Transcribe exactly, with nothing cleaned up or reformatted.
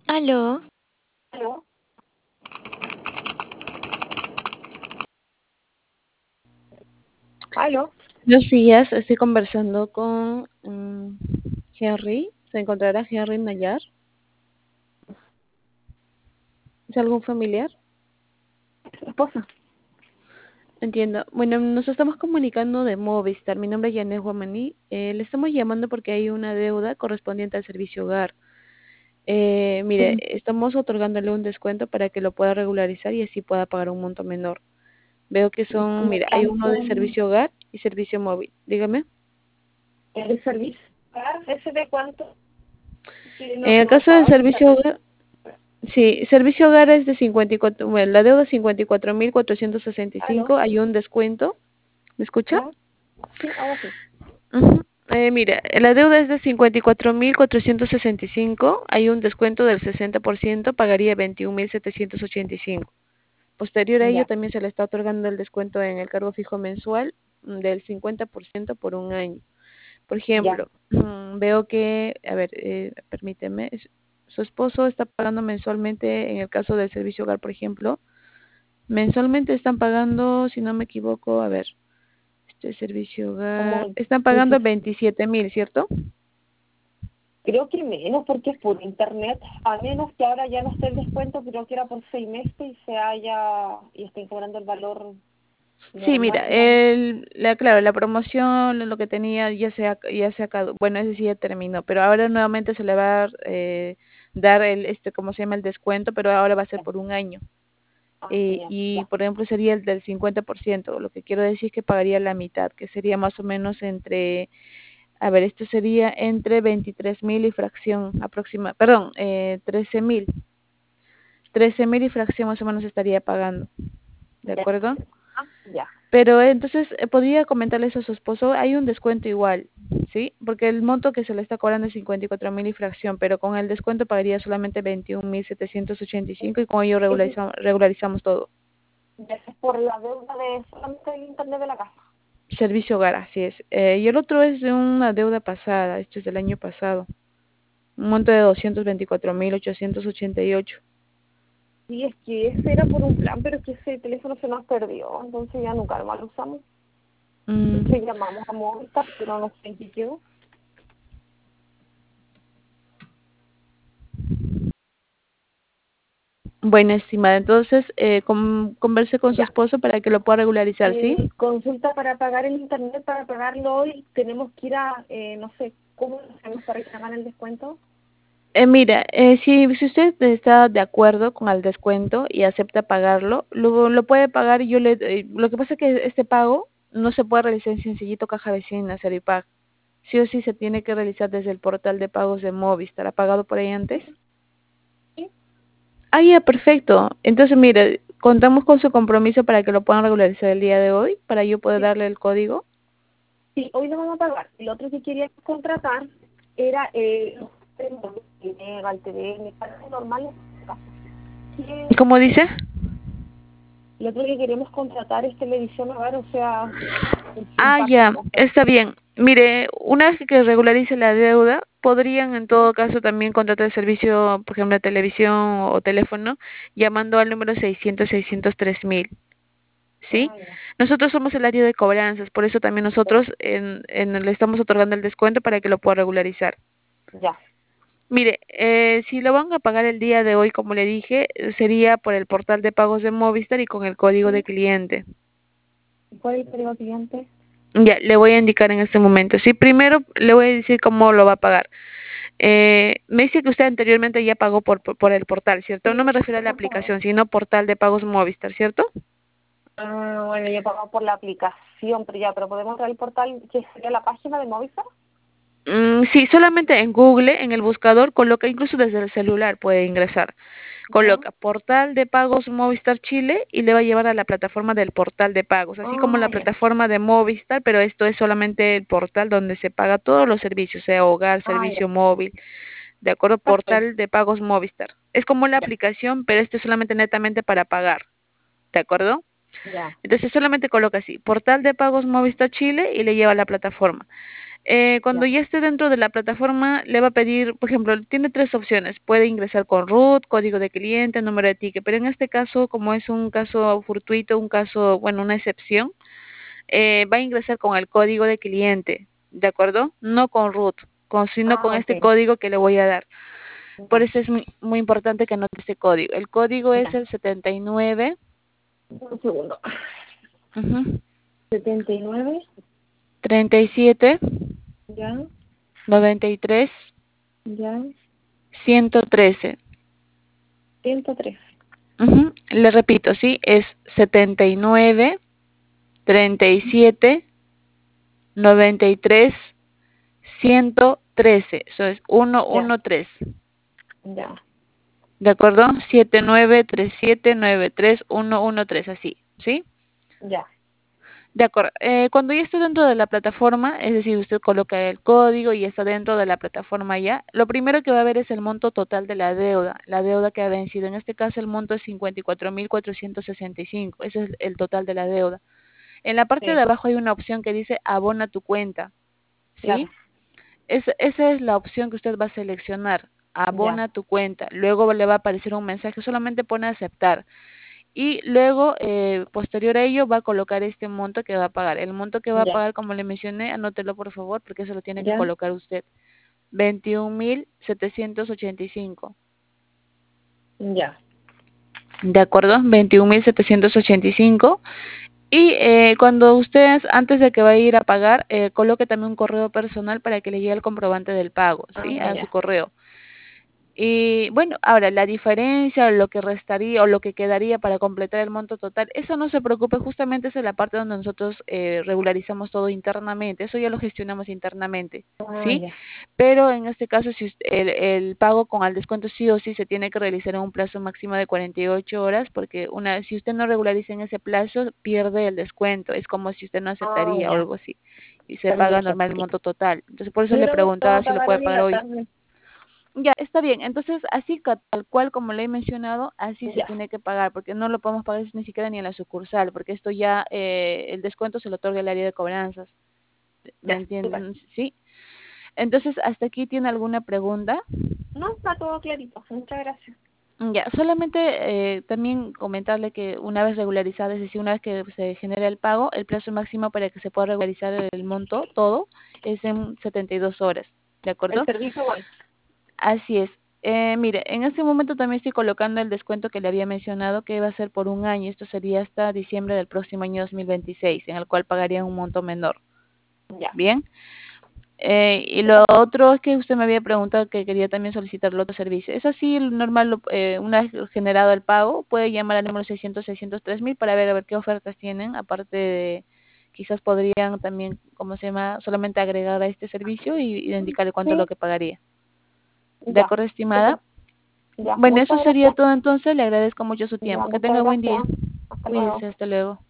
Aló, ¿Aló? ¿Aló? buenos días. Estoy conversando con mm, Henry. ¿Se encontrará Henry Nayar? ¿Es algún familiar? ¿Su esposa? Entiendo. Bueno, nos estamos comunicando de Movistar. Mi nombre es Yanet Guamaní. Eh, le estamos llamando porque hay una deuda correspondiente al servicio hogar. Eh, mire, Sí. estamos otorgándole un descuento para que lo pueda regularizar y así pueda pagar un monto menor. Veo que son, ¿Cómo mira, hay uno de cuánto servicio hogar y servicio móvil. Dígame. el servicio? Ah, ¿ese de cuánto? Que no, En el no caso del estaba con servicio internet. hogar, sí, servicio hogar es de cincuenta y cuatro, bueno, la deuda es cincuenta y cuatro mil cuatrocientos sesenta y ¿Aló? cinco, hay un descuento, ¿me escucha? ¿Ya? Sí, ahora sí. Ujú. Eh, mira, la deuda es de cincuenta y cuatro mil cuatrocientos sesenta y cinco, hay un descuento del sesenta por ciento, pagaría veintiún mil setecientos ochenta y cinco. Posterior a ello Ya, también se le está otorgando el descuento en el cargo fijo mensual mm, del cincuenta por ciento por un año. Por ya. ejemplo, mm, veo que, a ver, eh, permíteme, es- su esposo está pagando mensualmente, en el caso del servicio hogar, por ejemplo, mensualmente están pagando, si no me equivoco, a ver, este servicio hogar, Como están pagando dieciséis. veintisiete mil, ¿cierto? Creo que menos porque es por internet, a menos que ahora ya no esté el descuento, creo que era por seis meses y se haya, y estén cobrando el valor Sí, normal mira, de la... el, la, claro, la promoción, lo que tenía ya se ha, ya se ha, cadu- bueno, ese sí ya terminó, pero ahora nuevamente se le va a eh, dar el, este, ¿cómo se llama? El descuento, pero ahora va a ser Ya. por un año. Ah, Eh, genial, y, ya, por ejemplo, sería el del cincuenta por ciento, lo que quiero decir es que pagaría la mitad, que sería más o menos entre, a ver, esto sería entre veintitrés mil y fracción aproxima, perdón, eh, trece mil, trece mil y fracción más o menos estaría pagando, ¿de ya, acuerdo? ah, ya, Pero eh, entonces eh, podría comentarles a su esposo, hay un descuento igual, ¿sí? Porque el monto que se le está cobrando es cincuenta y cuatro mil y fracción, pero con el descuento pagaría solamente veintiún mil setecientos ochenta y cinco y con ello ese, regularizamos, regularizamos todo. ya es por la deuda de solamente el internet de la casa. Servicio hogar, así es. Eh, y el otro es de una deuda pasada, esto es del año pasado, un monto de doscientos veinticuatro mil ochocientos ochenta y ocho. Sí, es que ese era por un plan, pero es que ese teléfono se nos perdió, entonces ya nunca más lo usamos. De Mm, hecho, llamamos a Movistar, pero no sé en qué quedó. bueno, estimada, entonces eh, con, converse con su Ya. esposo para que lo pueda regularizar, ¿sí? Eh, consulta para pagar el internet, para pagarlo hoy, tenemos que ir a, eh, no sé, ¿cómo lo hacemos para que hagan el descuento? Eh, mira, eh, si, si usted está de acuerdo con el descuento y acepta pagarlo, lo, lo puede pagar y yo le... eh, lo que pasa es que este pago no se puede realizar en Sencillito Caja Vecina, Seripag. Sí o sí se tiene que realizar desde el portal de pagos de Movistar. ¿Ha pagado por ahí antes? Sí, Ah, ya, perfecto. Entonces, mire, contamos con su compromiso para que lo puedan regularizar el día de hoy, para yo poder sí, darle el código. sí, hoy lo vamos a pagar. El otro que quería contratar era eh, el Mega, el T V, me parece normal. ¿Qué? ¿Cómo dice? Lo otro que queremos contratar es televisión hogar, o sea, el Ah, Impact, ya, no sé. está bien. Mire, una vez que regularice la deuda, podrían en todo caso también contratar el servicio, por ejemplo, de televisión o teléfono, llamando al número seiscientos seiscientos tres mil, ¿sí? Ah, ya, Nosotros somos el área de cobranzas, por eso también nosotros ya, en, en, le estamos otorgando el descuento para que lo pueda regularizar. ya. Mire, eh, si lo van a pagar el día de hoy, como le dije, eh, sería por el portal de pagos de Movistar y con el código de ¿Sí? cliente. ¿Cuál es el código cliente? Ya, le voy a indicar en este momento. Sí, primero le voy a decir cómo lo va a pagar. Eh, me dice que usted anteriormente ya pagó por, por, por el portal, ¿cierto? No Sí, me refiero a la por favor. aplicación, sino portal de pagos Movistar, ¿cierto? Ah, bueno, yo he pagado por la aplicación, pero ya, pero podemos entrar al portal, que sería la página de Movistar. Mm, sí, solamente en Google, en el buscador, coloca, incluso desde el celular puede ingresar. Ya. Coloca portal de pagos Movistar Chile y le va a llevar a la plataforma del portal de pagos, así como Ah, la ya. plataforma de Movistar, pero esto es solamente el portal donde se paga todos los servicios, sea hogar, Ah, ya. servicio móvil, de acuerdo, Perfecto. portal de pagos Movistar. Es como la Ya, aplicación, pero esto es solamente netamente para pagar, ¿de acuerdo? ya. Entonces solamente coloca así, portal de pagos Movistar Chile y le lleva a la plataforma. Eh, cuando Ya. ya esté dentro de la plataforma, le va a pedir, por ejemplo, tiene tres opciones. Puede ingresar con root, código de cliente, número de ticket, pero en este caso, como es un caso fortuito, un caso, bueno, una excepción, eh, va a ingresar con el código de cliente, ¿de acuerdo? No con root, con, sino con Ah, este ok. código que le voy a dar. Por Ya. eso es muy, muy importante que anote este código. El código es Ya. el setenta y nueve, Un segundo. ujú, setenta y nueve. treinta y siete, Ya. noventa y tres, Ya. ciento trece. ciento tres. Ujú. Le repito, sí, es setenta y nueve, treinta y siete, noventa y tres, ciento trece. Eso es Ya. ciento trece. Ya. ¿De acuerdo? siete nueve tres siete nueve tres uno uno tres, así, ¿sí? Ya. De acuerdo. Eh, cuando ya esté dentro de la plataforma, es decir, usted coloca el código y está dentro de la plataforma ya, lo primero que va a ver es el monto total de la deuda, la deuda que ha vencido. En este caso, el monto es cincuenta y cuatro mil cuatrocientos sesenta y cinco. Ese es el total de la deuda. En la parte de Sí. abajo hay una opción que dice abona tu cuenta, Claro. ¿sí? Es, esa es la opción que usted va a seleccionar, Ya. abona tu cuenta. Luego le va a aparecer un mensaje, solamente pone aceptar. Y luego, eh, posterior a ello, va a colocar este monto que va a pagar. El monto que va a Ya. pagar, como le mencioné, anótelo por favor, porque eso lo tiene que Ya. colocar usted. veintiún mil setecientos ochenta y cinco. Ya. ¿De acuerdo? veintiún mil setecientos ochenta y cinco. Y eh, cuando usted, antes de que vaya a ir a pagar, eh, coloque también un correo personal para que le llegue el comprobante del pago, Ah, ¿sí? A su ya. correo. Y bueno, ahora la diferencia o lo que restaría o lo que quedaría para completar el monto total, eso no se preocupe, justamente esa es la parte donde nosotros eh, regularizamos todo internamente, eso ya lo gestionamos internamente, Ah, ¿sí? ya. Pero en este caso, si usted- el, el pago con al descuento sí o sí se tiene que realizar en un plazo máximo de cuarenta y ocho horas, porque una si usted no regulariza en ese plazo, pierde el descuento, es como si usted no Ah, aceptaría o ya. algo así, y se paga Permiso. normal el monto total. Entonces, por eso Yo le lo preguntaba puedo si lo pagar puede hoy en pagar la hoy. tarde. Ya, está bien. Entonces, así ca- tal cual como le he mencionado, así se Ya. tiene que pagar, porque no lo podemos pagar ni siquiera ni en la sucursal, porque esto ya, eh, el descuento se lo otorga el área de cobranzas. ¿Me Ya. Súper. entienden? ¿Sí? Entonces, ¿hasta aquí tiene alguna pregunta? No, está todo clarito. Muchas gracias. Mm, Ya, solamente eh, también comentarle que una vez regularizada, es decir, una vez que se genera el pago, el plazo máximo para que se pueda regularizar el monto, todo, es en setenta y dos horas. ¿De El acuerdo? servicio igual. Así es. Eh, mire, en este momento también estoy colocando el descuento que le había mencionado, que va a ser por un año. Esto sería hasta diciembre del próximo año dos mil veintiséis, en el cual pagaría un monto menor. Ya. Bien. Eh, y lo otro es que usted me había preguntado que quería también solicitar el otro servicio. Es así, normal, lo- eh, una vez generado el pago, puede llamar al número seiscientos seiscientos tres mil para ver a ver qué ofertas tienen. Aparte de, quizás podrían también, ¿cómo se llama? Solamente agregar a este servicio y, y indicarle cuánto es lo Sí. que pagaría. ¿De Ya. acuerdo, estimada? Súper. Ya. Bueno, eso Muchas sería gracias. todo entonces. Le agradezco mucho su Ya. tiempo. Que Muchas tenga buen día. gracias. Hasta luego. Cuídese, hasta luego.